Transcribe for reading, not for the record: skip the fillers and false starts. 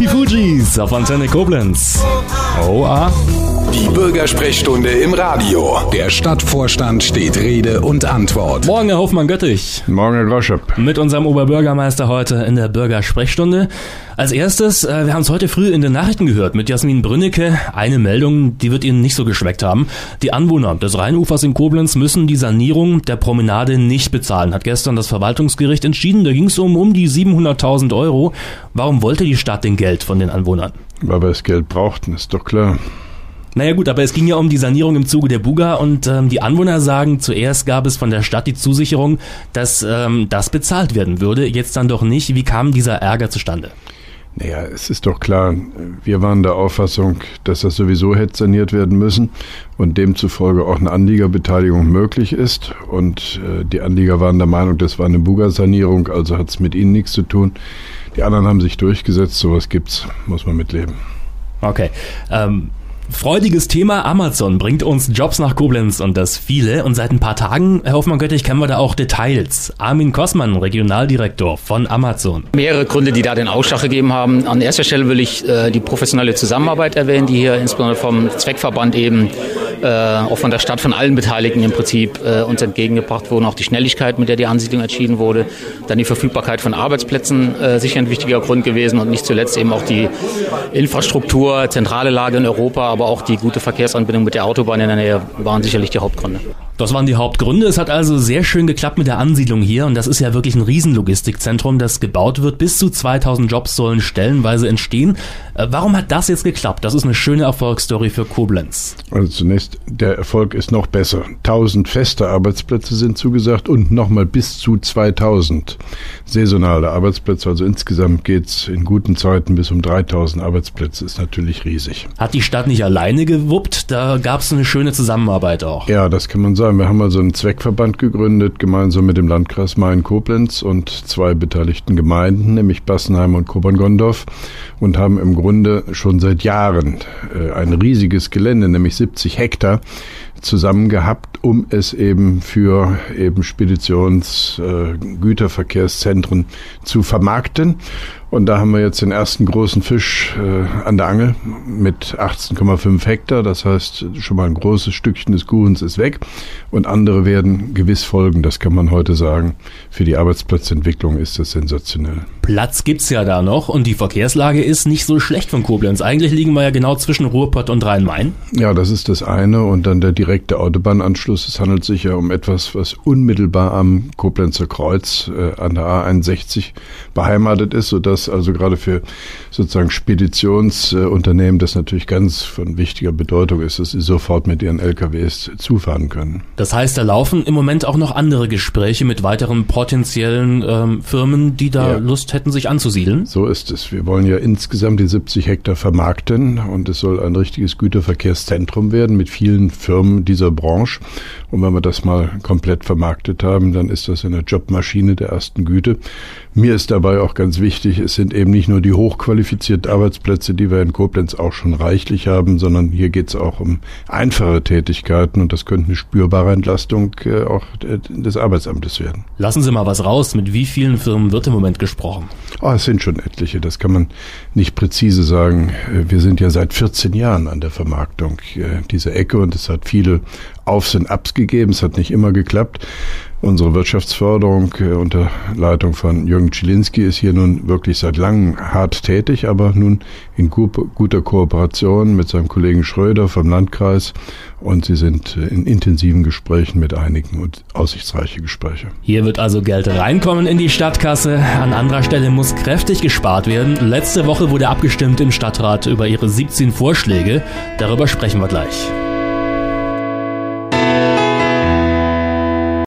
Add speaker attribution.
Speaker 1: Die Fugees auf Antenne Koblenz. OA.
Speaker 2: Die Bürgersprechstunde im Radio. Der Stadtvorstand steht Rede und Antwort.
Speaker 1: Morgen, Herr Hofmann-Göttich.
Speaker 3: Morgen, Herr Groschep.
Speaker 1: Mit unserem Oberbürgermeister heute in der Bürgersprechstunde. Als erstes, wir haben es heute früh in den Nachrichten gehört mit Jasmin Brünnecke. Eine Meldung, die wird Ihnen nicht so geschmeckt haben. Die Anwohner des Rheinufers in Koblenz müssen die Sanierung der Promenade nicht bezahlen, hat gestern das Verwaltungsgericht entschieden. Da ging es um die 700.000 Euro. Warum wollte die Stadt denn Geld von den Anwohnern?
Speaker 3: Weil wir das Geld brauchten, ist doch klar.
Speaker 1: Naja gut, aber es ging ja um die Sanierung im Zuge der Buga und die Anwohner sagen, zuerst gab es von der Stadt die Zusicherung, dass das bezahlt werden würde, jetzt dann doch nicht. Wie kam dieser Ärger zustande?
Speaker 3: Naja, es ist doch klar, wir waren der Auffassung, dass das sowieso hätte saniert werden müssen und demzufolge auch eine Anliegerbeteiligung möglich ist. Und die Anlieger waren der Meinung, das war eine Buga-Sanierung, also hat es mit ihnen nichts zu tun. Die anderen haben sich durchgesetzt, sowas gibt's, muss man mitleben.
Speaker 1: Okay, freudiges Thema, Amazon bringt uns Jobs nach Koblenz und das viele. Und seit ein paar Tagen, Herr Hofmann-Göttich, kennen wir da auch Details. Armin Kossmann, Regionaldirektor von Amazon.
Speaker 4: Mehrere Gründe, die da den Ausschlag gegeben haben. An erster Stelle will ich die professionelle Zusammenarbeit erwähnen, die hier insbesondere vom Zweckverband eben, auch von der Stadt, von allen Beteiligten im Prinzip uns entgegengebracht wurden. Auch die Schnelligkeit, mit der die Ansiedlung entschieden wurde. Dann die Verfügbarkeit von Arbeitsplätzen, sicher ein wichtiger Grund gewesen. Und nicht zuletzt eben auch die Infrastruktur, zentrale Lage in Europa, aber auch die gute Verkehrsanbindung mit der Autobahn in der Nähe waren sicherlich die Hauptgründe.
Speaker 1: Das waren die Hauptgründe. Es hat also sehr schön geklappt mit der Ansiedlung hier und das ist ja wirklich ein Riesenlogistikzentrum, das gebaut wird. Bis zu 2000 Jobs sollen stellenweise entstehen. Warum hat das jetzt geklappt? Das ist eine schöne Erfolgsstory für Koblenz.
Speaker 3: Also zunächst, der Erfolg ist noch besser. 1000 feste Arbeitsplätze sind zugesagt und nochmal bis zu 2000 saisonale Arbeitsplätze. Also insgesamt geht's in guten Zeiten bis um 3000 Arbeitsplätze. Ist natürlich riesig.
Speaker 1: Hat die Stadt nicht alleine gewuppt? Da gab es eine schöne Zusammenarbeit auch.
Speaker 3: Ja, das kann man sagen. Wir haben also einen Zweckverband gegründet, gemeinsam mit dem Landkreis Main-Koblenz und 2 beteiligten Gemeinden, nämlich Bassenheim und Kobern-Gondorf, und haben im Grunde schon seit Jahren ein riesiges Gelände, nämlich 70 Hektar, zusammen gehabt, um es eben für Güterverkehrszentren zu vermarkten. Und da haben wir jetzt den ersten großen Fisch an der Angel mit 18,5 Hektar. Das heißt, schon mal ein großes Stückchen des Kuchens ist weg. Und andere werden gewiss folgen, das kann man heute sagen. Für die Arbeitsplatzentwicklung ist das sensationell.
Speaker 1: Platz gibt's ja da noch und die Verkehrslage ist nicht so schlecht von Koblenz. Eigentlich liegen wir ja genau zwischen Ruhrpott und Rhein-Main.
Speaker 3: Ja, das ist das eine. Und dann der direkte Autobahnanschluss. Es handelt sich ja um etwas, was unmittelbar am Koblenzer Kreuz an der A61 beheimatet ist, sodass also gerade für sozusagen Speditionsunternehmen das natürlich ganz von wichtiger Bedeutung ist, dass sie sofort mit ihren LKWs zufahren können.
Speaker 1: Das heißt, da laufen im Moment auch noch andere Gespräche mit weiteren potenziellen Firmen, die da Lust hätten, sich anzusiedeln?
Speaker 3: So ist es. Wir wollen ja insgesamt die 70 Hektar vermarkten und es soll ein richtiges Güterverkehrszentrum werden mit vielen Firmen dieser Branche. Und wenn wir das mal komplett vermarktet haben, dann ist das eine Jobmaschine der ersten Güte. Mir ist dabei auch ganz wichtig, es sind eben nicht nur die hochqualifizierten Arbeitsplätze, die wir in Koblenz auch schon reichlich haben, sondern hier geht es auch um einfache Tätigkeiten und das könnte eine spürbare Entlastung auch des Arbeitsamtes werden.
Speaker 1: Lassen Sie mal was raus. Mit wie vielen Firmen wird im Moment gesprochen?
Speaker 3: Es sind schon etliche, das kann man nicht präzise sagen. Wir sind ja seit 14 Jahren an der Vermarktung dieser Ecke und es hat viele Aufs und Abs gegeben, es hat nicht immer geklappt. Unsere Wirtschaftsförderung unter Leitung von Jürgen Zielinski ist hier nun wirklich seit langem hart tätig, aber nun in guter Kooperation mit seinem Kollegen Schröder vom Landkreis und sie sind in intensiven Gesprächen mit einigen und aussichtsreiche Gespräche.
Speaker 1: Hier wird also Geld reinkommen in die Stadtkasse. An anderer Stelle muss kräftig gespart werden. Letzte Woche wurde abgestimmt im Stadtrat über ihre 17 Vorschläge. Darüber sprechen wir gleich.